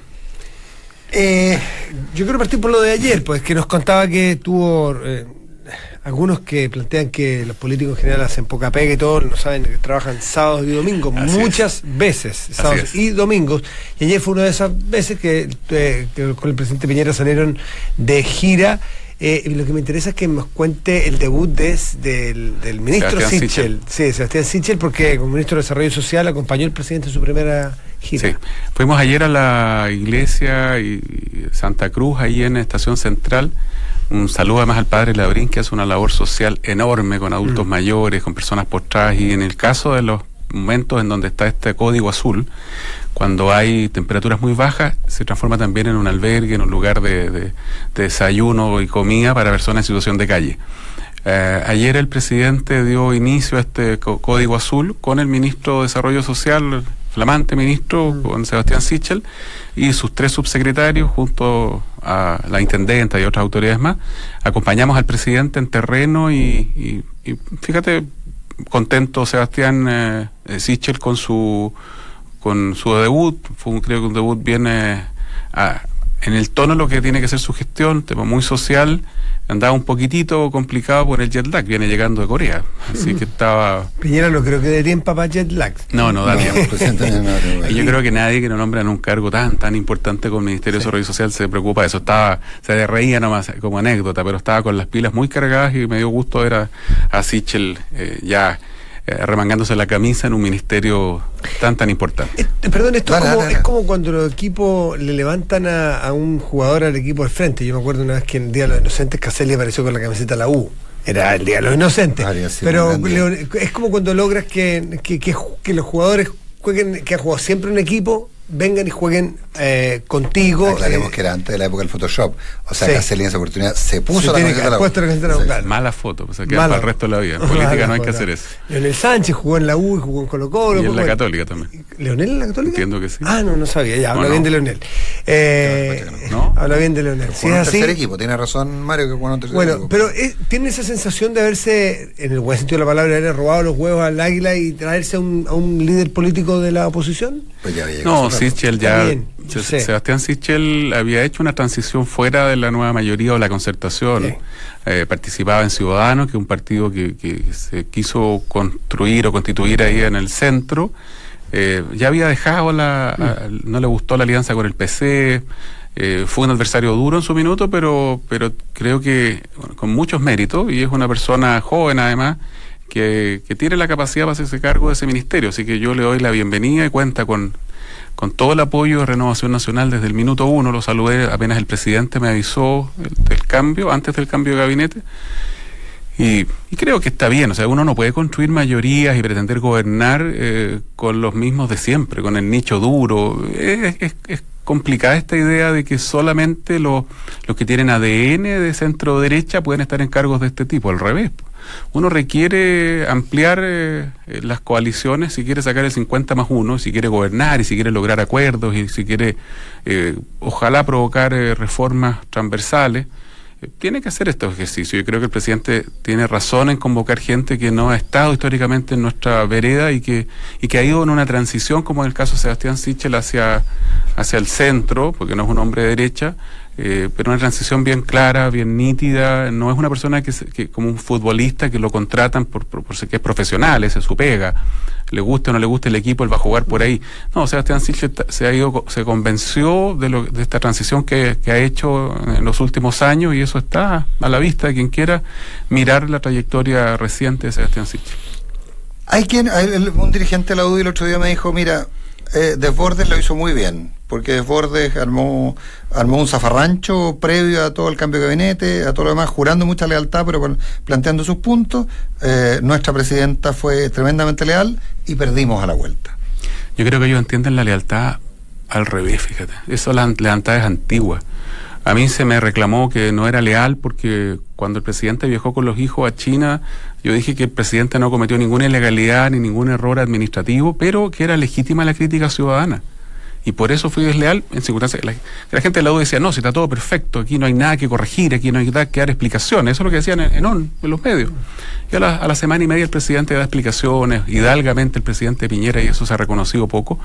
Yo quiero partir por lo de ayer, pues que nos contaba que tuvo algunos que plantean que los políticos en general hacen poca pega y todo, no saben que trabajan sábados y domingos, muchas veces, sábados y domingos. Y ayer fue una de esas veces que con el presidente Piñera salieron de gira. Lo que me interesa es que nos cuente el debut del ministro Sichel. Sí, Sebastián Sichel, porque como ministro de Desarrollo Social acompañó al presidente en su primera gira. Sí, fuimos ayer a la iglesia y Santa Cruz, ahí en Estación Central. Un saludo además al padre Labrín, que hace una labor social enorme con adultos mayores, con personas postradas, y en el caso de los momentos en donde está este código azul, cuando hay temperaturas muy bajas, se transforma también en un albergue, en un lugar de desayuno y comida para personas en situación de calle. Ayer el presidente dio inicio a este código azul con el ministro de Desarrollo Social, flamante ministro, con Sebastián Sichel, y sus 3 subsecretarios, junto a la intendenta y otras autoridades más. Acompañamos al presidente en terreno y fíjate, contento Sebastián Sichel con su debut. Creo que un debut bien en el tono de lo que tiene que ser su gestión, tema muy social. Andaba un poquitito complicado por el jet lag, viene llegando de Corea, así que estaba... Piñera no creo que dé tiempo para jet lag. No da tiempo. Y yo creo que nadie que no nombra en un cargo tan importante como el Ministerio de Desarrollo Social se preocupa de eso. Se reía nomás como anécdota, pero estaba con las pilas muy cargadas y me dio gusto ver a Sichel remangándose la camisa en un ministerio tan importante. Perdón, esto es como cuando los equipos le levantan a un jugador al equipo del frente. Yo me acuerdo una vez que en el Día de los Inocentes Caselli apareció con la camiseta de la U. Era el Día de los Inocentes. Pero es como cuando logras que los jugadores jueguen, que han jugado siempre en equipo, vengan y jueguen contigo. Aclaremos que era antes de la época del Photoshop. O sea, Caselli en esa oportunidad se puso la camiseta de la U. Claro. Mala foto, pues queda para el resto de la vida. En política no hay que hacer eso. Leonel Sánchez jugó en la U y jugó en Colo-Colo. Y en la Católica también. ¿Leonel en la Católica? Entiendo que sí. No sabía. Ya, habla bien de Leonel. ¿No? Habla bien de Leonel. Si es así. Tercer equipo, tiene razón Mario que jugó en tercer equipo. Pero tiene esa sensación de haberse, en el buen sentido de la palabra, haber robado los huevos al águila y traerse a un líder político de la oposición. Pues ya no, Sichel ya. Sebastián Sichel había hecho una transición fuera de la nueva mayoría o la concertación. Sí. Participaba en Ciudadanos, que es un partido que se quiso construir o constituir ahí en el centro. Ya había dejado no le gustó la alianza con el PC. Fue un adversario duro en su minuto, pero creo que con muchos méritos, y es una persona joven además que tiene la capacidad para hacerse cargo de ese ministerio. Así que yo le doy la bienvenida y cuenta con todo el apoyo de Renovación Nacional desde el minuto 1. Lo saludé apenas el presidente me avisó del cambio, antes del cambio de gabinete. Y creo que está bien. O sea, uno no puede construir mayorías y pretender gobernar con los mismos de siempre, con el nicho duro. Es complicada esta idea de que solamente los que tienen ADN de centro derecha pueden estar en cargos de este tipo. Al revés. Uno requiere ampliar las coaliciones si quiere sacar el 50+1, si quiere gobernar y si quiere lograr acuerdos y si quiere ojalá provocar reformas transversales. Tiene que hacer estos ejercicios. Yo creo que el presidente tiene razón en convocar gente que no ha estado históricamente en nuestra vereda y que ha ido en una transición, como en el caso de Sebastián Sichel, hacia el centro, porque no es un hombre de derecha, pero una transición bien clara, bien nítida. No es una persona que como un futbolista que lo contratan por ser que es profesional, esa es su pega. Le guste o no le guste el equipo, él va a jugar por ahí. No, Sebastián Sichel se convenció de esta transición que ha hecho en los últimos años, y eso está a la vista de quien quiera mirar la trayectoria reciente de Sebastián Sichel. Un dirigente de la UDI el otro día me dijo, mira, Desbordes lo hizo muy bien, porque Desbordes armó un zafarrancho previo a todo el cambio de gabinete, a todo lo demás, jurando mucha lealtad, pero planteando sus puntos. Nuestra presidenta fue tremendamente leal y perdimos a la vuelta. Yo creo que ellos entienden la lealtad al revés, fíjate. Eso, la lealtad es antigua. A mí se me reclamó que no era leal porque cuando el presidente viajó con los hijos a China, yo dije que el presidente no cometió ninguna ilegalidad ni ningún error administrativo, pero que era legítima la crítica ciudadana. Y por eso fui desleal en circunstancias. La gente de la U decía, no, si está todo perfecto, aquí no hay nada que corregir, aquí no hay nada que dar explicaciones. Eso es lo que decían en los medios. Y a la semana y media el presidente da explicaciones, hidalgamente el presidente Piñera, y eso se ha reconocido poco,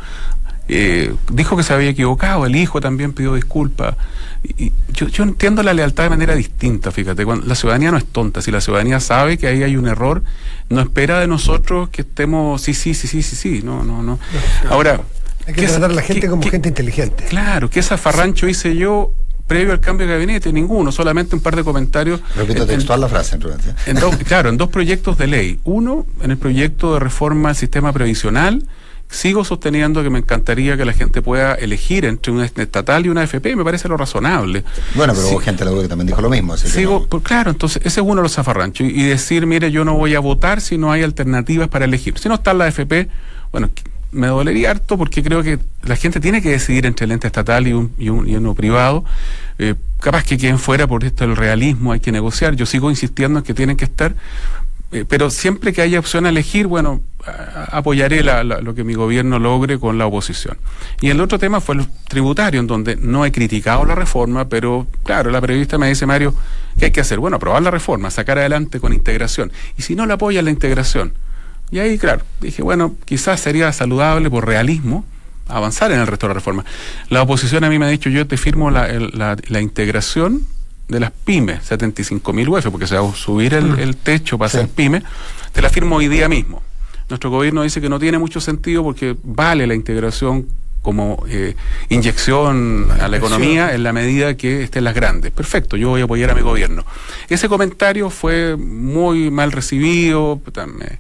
dijo que se había equivocado, el hijo también pidió disculpas. Y yo entiendo la lealtad de manera distinta, fíjate. Cuando la ciudadanía no es tonta, si la ciudadanía sabe que ahí hay un error, no espera de nosotros que estemos sí. No. Ahora, hay que tratar a la gente como gente inteligente. Claro, ¿qué zafarrancho hice yo previo al cambio de gabinete? Ninguno, solamente un par de comentarios. Repito textual la frase, en en dos proyectos de ley. Uno, en el proyecto de reforma al sistema previsional, sigo sosteniendo que me encantaría que la gente pueda elegir entre una estatal y una AFP, me parece lo razonable. Bueno, pero hubo gente de la U que también dijo lo mismo. Así claro, entonces ese es uno de los zafarranchos. Y decir, mire, yo no voy a votar si no hay alternativas para elegir. Si no está la AFP, bueno, me dolería harto porque creo que la gente tiene que decidir entre el ente estatal y uno privado. Capaz que queden fuera por esto del realismo, hay que negociar. Yo sigo insistiendo en que tienen que estar, pero siempre que haya opción a elegir, bueno, apoyaré lo que mi gobierno logre con la oposición. Y el otro tema fue el tributario, en donde no he criticado la reforma, pero claro, la periodista me dice, Mario, ¿qué hay que hacer? Bueno, aprobar la reforma, sacar adelante con integración. Y si no la apoya la integración. Y ahí, claro, dije, bueno, quizás sería saludable por realismo avanzar en el resto de la reforma. La oposición a mí me ha dicho, yo te firmo la integración de las pymes, 75.000 UF, porque se va a subir el techo para hacer pymes, te la firmo hoy día mismo. Nuestro gobierno dice que no tiene mucho sentido porque vale la integración como inyección a la economía en la medida que estén las grandes. Perfecto, yo voy a apoyar a mi gobierno. Ese comentario fue muy mal recibido,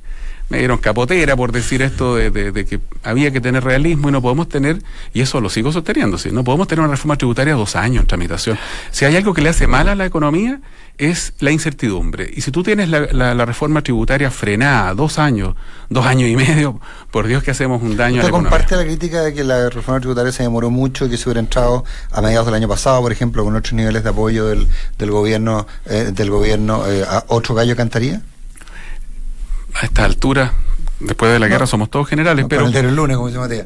me dieron capotera por decir esto de que había que tener realismo y no podemos tener, y eso lo sigo sosteniendo, ¿sí? No podemos tener una reforma tributaria 2 años en tramitación. Si hay algo que le hace mal a la economía es la incertidumbre. Y si tú tienes la reforma tributaria frenada 2 años, 2 años y medio, por Dios que hacemos un daño a la economía. ¿Usted comparte la crítica de que la reforma tributaria se demoró mucho y que se hubiera entrado a mediados del año pasado, por ejemplo, con otros niveles de apoyo del gobierno a otro gallo cantaría? A esta altura, después de la guerra, somos todos generales, pero el lunes, como dice Matías.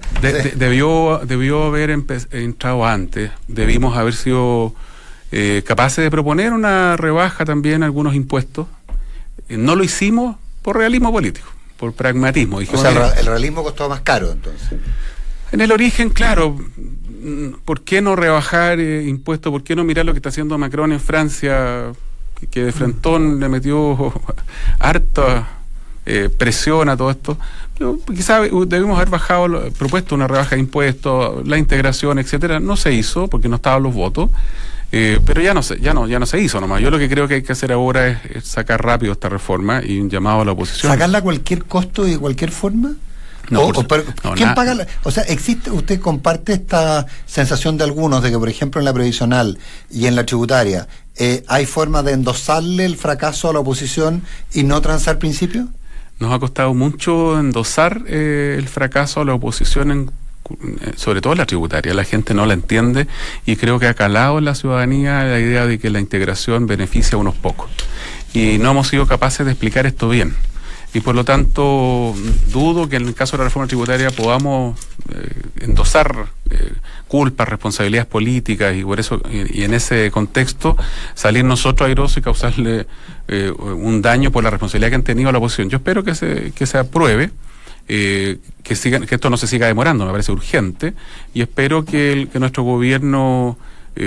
debió haber entrado antes. Debimos haber sido capaces de proponer una rebaja también a algunos impuestos. No lo hicimos por realismo político, por pragmatismo. Dijimos, o sea, el realismo costó más caro, entonces. En el origen, claro, ¿por qué no rebajar impuestos? ¿Por qué no mirar lo que está haciendo Macron en Francia, que de frentón le metió harta presión a todo esto? Pero quizá debimos haber propuesto una rebaja de impuestos, la integración, etcétera. No se hizo porque no estaban los votos. Pero ya no se hizo nomás. Yo lo que creo que hay que hacer ahora es sacar rápido esta reforma y un llamado a la oposición. ¿Sacarla a cualquier costo y de cualquier forma? No, ¿quién paga o sea, usted comparte esta sensación de algunos de que, por ejemplo, en la previsional y en la tributaria hay forma de endosarle el fracaso a la oposición y no transar principios? Nos ha costado mucho endosar el fracaso a la oposición sobre todo la tributaria. La gente no la entiende y creo que ha calado en la ciudadanía la idea de que la integración beneficia a unos pocos. Y no hemos sido capaces de explicar esto bien. Y por lo tanto, dudo que en el caso de la reforma tributaria podamos endosar culpas, responsabilidades políticas y por eso y en ese contexto salir nosotros airosos y causarle un daño por la responsabilidad que han tenido a la oposición. Yo espero que se apruebe. Que esto no se siga demorando, me parece urgente, y espero que nuestro gobierno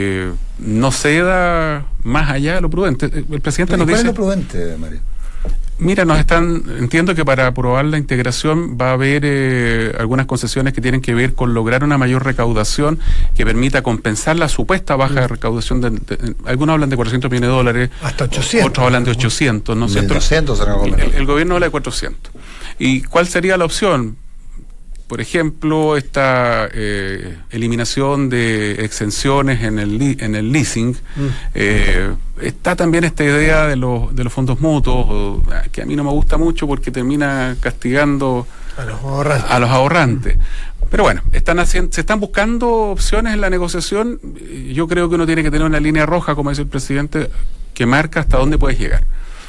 no ceda más allá de lo prudente. El presidente nos dice... ¿Cuál es lo prudente, Mario? Mira, entiendo que para aprobar la integración va a haber algunas concesiones que tienen que ver con lograr una mayor recaudación que permita compensar la supuesta baja de recaudación. Algunos hablan de $400 millones, hasta 800. Otros hablan de 800, ¿no es cierto? 200 el gobierno habla de 400. ¿Y cuál sería la opción? Por ejemplo, esta eliminación de exenciones en el leasing. Está también esta idea de los fondos mutuos, que a mí no me gusta mucho porque termina castigando a los ahorrantes. Pero bueno, se están buscando opciones en la negociación. Yo creo que uno tiene que tener una línea roja, como dice el presidente, que marca hasta dónde puedes llegar.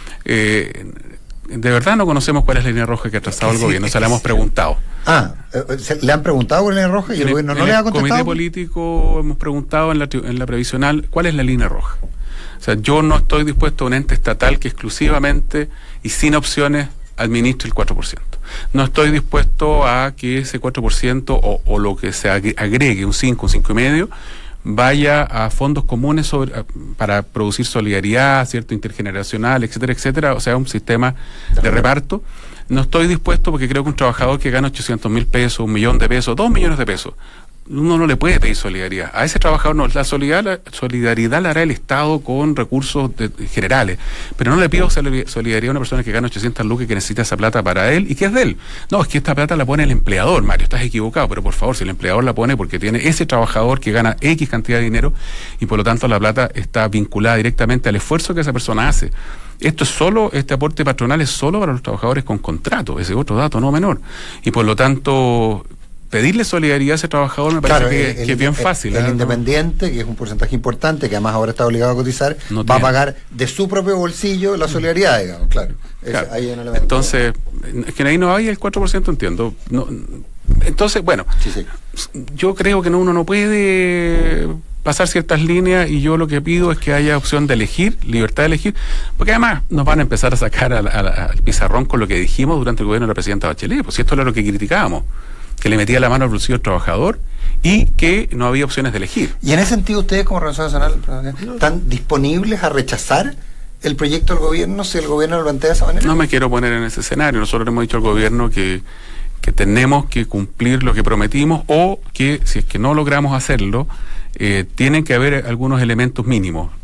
De verdad no conocemos cuál es la línea roja que ha trazado el gobierno, se la hemos preguntado. ¿Le han preguntado por la línea roja y el gobierno no le ha contestado? En el comité político hemos preguntado en la previsional cuál es la línea roja. O sea, yo no estoy dispuesto a un ente estatal que exclusivamente y sin opciones administre el 4%. No estoy dispuesto a que ese 4% o lo que se agregue, un 5, un 5,5%, vaya a fondos comunes para producir solidaridad, cierto, intergeneracional, etcétera, etcétera, o sea, un sistema de reparto. No estoy dispuesto porque creo que un trabajador que gana 800.000 pesos, 1 millón de pesos, 2 millones de pesos, uno no le puede pedir solidaridad. A ese trabajador no, la solidaridad la hará el Estado con recursos generales, pero no le pido solidaridad a una persona que gana 800 lucas y que necesita esa plata para él y que es de él. No, es que esta plata la pone el empleador, Mario, estás equivocado, pero por favor, si el empleador la pone porque tiene ese trabajador que gana X cantidad de dinero y por lo tanto la plata está vinculada directamente al esfuerzo que esa persona hace. Este aporte patronal es solo para los trabajadores con contrato, ese otro dato no menor. Y por lo tanto, pedirle solidaridad a ese trabajador me parece que es bien fácil. El independiente, que es un porcentaje importante, que además ahora está obligado a cotizar, va a pagar de su propio bolsillo la solidaridad, digamos, claro. Ahí hay un elemento. Entonces, es que ahí no hay el 4%, entiendo. Entonces, bueno, sí. Yo creo que uno no puede pasar ciertas líneas y yo lo que pido es que haya opción de elegir, libertad de elegir, porque además nos van a empezar a sacar al pizarrón con lo que dijimos durante el gobierno de la presidenta Bachelet, pues si esto era lo que criticábamos, que le metía la mano al bolsillo al trabajador y que no había opciones de elegir. Y en ese sentido, ustedes como Organización Nacional están disponibles a rechazar el proyecto del gobierno si el gobierno lo plantea de esa manera. No me quiero poner en ese escenario. Nosotros le hemos dicho al gobierno que tenemos que cumplir lo que prometimos o que si es que no logramos hacerlo, tienen que haber algunos elementos mínimos.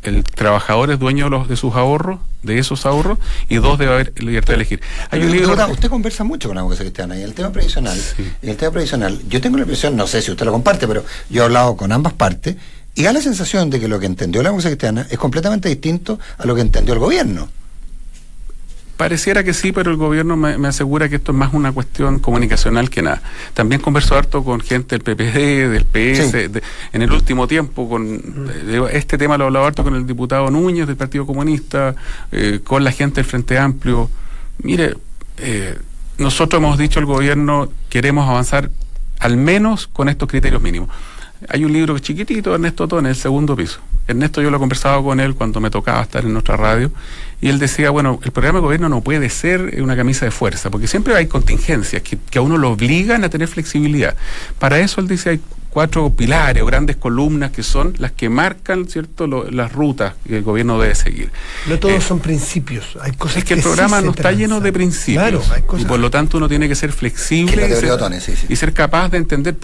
el trabajador es dueño de sus ahorros, de esos ahorros, y dos, debe haber libertad de elegir. Hay un libro... Usted conversa mucho con la democracia cristiana, y el tema previsional, yo tengo la impresión, no sé si usted lo comparte, pero yo he hablado con ambas partes, y da la sensación de que lo que entendió la democracia cristiana es completamente distinto a lo que entendió el gobierno. Pareciera que sí, pero el gobierno me asegura que esto es más una cuestión comunicacional que nada. También converso harto con gente del PPD, del PS, sí. En el último tiempo, este tema lo he hablado harto con el diputado Núñez del Partido Comunista, con la gente del Frente Amplio. Mire, nosotros hemos dicho al gobierno, queremos avanzar al menos con estos criterios mínimos. Hay un libro chiquitito, Ernesto Tone, El segundo piso. Ernesto, yo lo he conversado con él cuando me tocaba estar en nuestra radio, y él decía, bueno, el programa de gobierno no puede ser una camisa de fuerza, porque siempre hay contingencias que a uno lo obligan a tener flexibilidad. Para eso, él dice, hay 4 pilares o grandes columnas que son las que marcan, ¿cierto?, las rutas que el gobierno debe seguir. No todos son principios, hay cosas es que el programa no está lleno de principios, claro, hay cosas, y por lo tanto uno tiene que ser flexible y ser capaz de entender.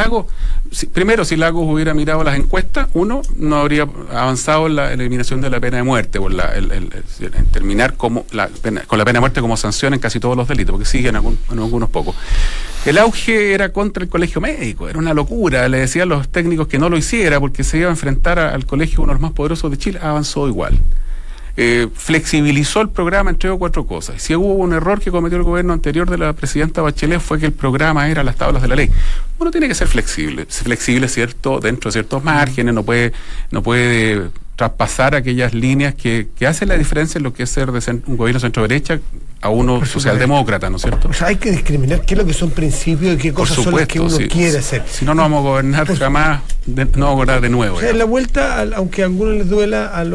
Primero, si Lagos hubiera mirado las encuestas, uno no habría avanzado en la eliminación de la pena de muerte, o en terminar con la pena de muerte como sanción en casi todos los delitos, porque siguen en algunos pocos. El auge era contra el colegio médico, era una locura, le decían los técnicos que no lo hiciera porque se iba a enfrentar al colegio, uno de los más poderosos de Chile. Avanzó igual. Flexibilizó el programa en 3 o 4 cosas. Si hubo un error que cometió el gobierno anterior de la presidenta Bachelet, fue que el programa era las tablas de la ley. Uno tiene que ser flexible, cierto, dentro de ciertos márgenes, no puede traspasar aquellas líneas que hacen la diferencia en lo que es ser de un gobierno centro-derecha a uno socialdemócrata, ¿no es cierto? O sea, hay que discriminar qué es lo que son principios y qué cosas son las que uno quiere hacer. Si no, no vamos a gobernar jamás, no vamos a gobernar de nuevo. O sea, es la vuelta, aunque a algunos les duela, a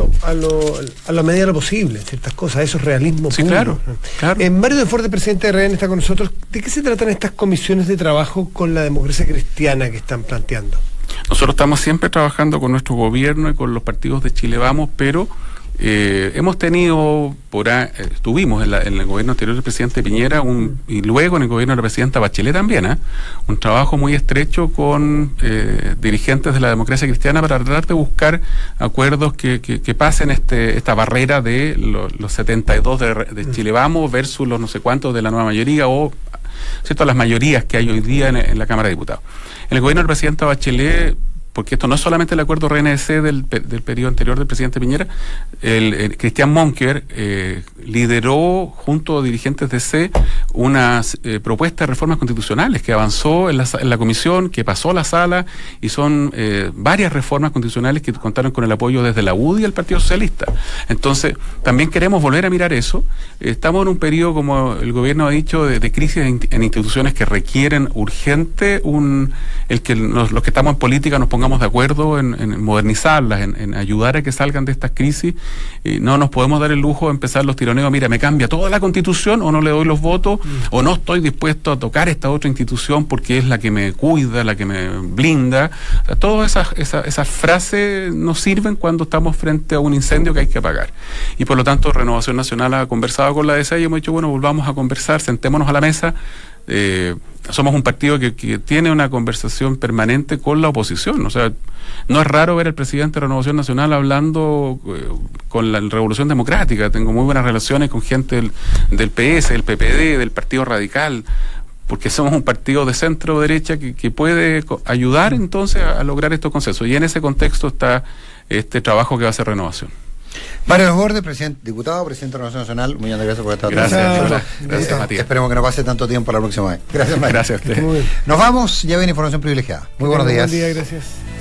la medida de lo posible, ciertas cosas, eso es realismo puro. Claro. Mario de Forde, presidente de RN, está con nosotros. ¿De qué se tratan estas comisiones de trabajo con la democracia cristiana que están planteando? Nosotros estamos siempre trabajando con nuestro gobierno y con los partidos de Chile Vamos, pero hemos tenido, estuvimos en el gobierno anterior del presidente Piñera y luego en el gobierno de la presidenta Bachelet también, un trabajo muy estrecho con dirigentes de la democracia cristiana para tratar de buscar acuerdos que pasen esta barrera de los 72 de Chile Vamos versus los no sé cuántos de la nueva mayoría, o ¿cierto?, las mayorías que hay hoy día en la Cámara de Diputados. En el gobierno del presidente Bachelet, porque esto no es solamente el acuerdo RNC del periodo anterior del presidente Piñera, el Cristian Monker lideró junto a dirigentes de C unas propuestas de reformas constitucionales que avanzó en la comisión, que pasó a la sala, y son varias reformas constitucionales que contaron con el apoyo desde la UDI y el Partido Socialista. Entonces, también queremos volver a mirar eso. Estamos en un periodo, como el gobierno ha dicho, de crisis en instituciones que requieren urgente el que los que estamos en política nos pongamos de acuerdo en modernizarlas, en ayudar a que salgan de estas crisis. No nos podemos dar el lujo de empezar los tironeos, mira, me cambia toda la Constitución o no le doy los votos, o no estoy dispuesto a tocar esta otra institución porque es la que me cuida, la que me blinda. O sea, todas esas frases no sirven cuando estamos frente a un incendio que hay que apagar. Y por lo tanto, Renovación Nacional ha conversado con la DCA y hemos dicho, bueno, volvamos a conversar, sentémonos a la mesa. Somos un partido que tiene una conversación permanente con la oposición. O sea, no es raro ver al presidente de Renovación Nacional hablando con la Revolución Democrática. Tengo muy buenas relaciones con gente del PS, del PPD, del Partido Radical, porque somos un partido de centro-derecha que puede ayudar entonces a lograr estos consensos. Y en ese contexto está este trabajo que va a hacer Renovación. Mario de Forde, diputado, presidente de la Renovación Nacional, un millón de gracias por estar aquí. Gracias, Matías. Esperemos que no pase tanto tiempo la próxima vez. Gracias, Mario. Gracias a usted. Nos vamos, ya viene información privilegiada. Muy buenos días. Buen día, gracias.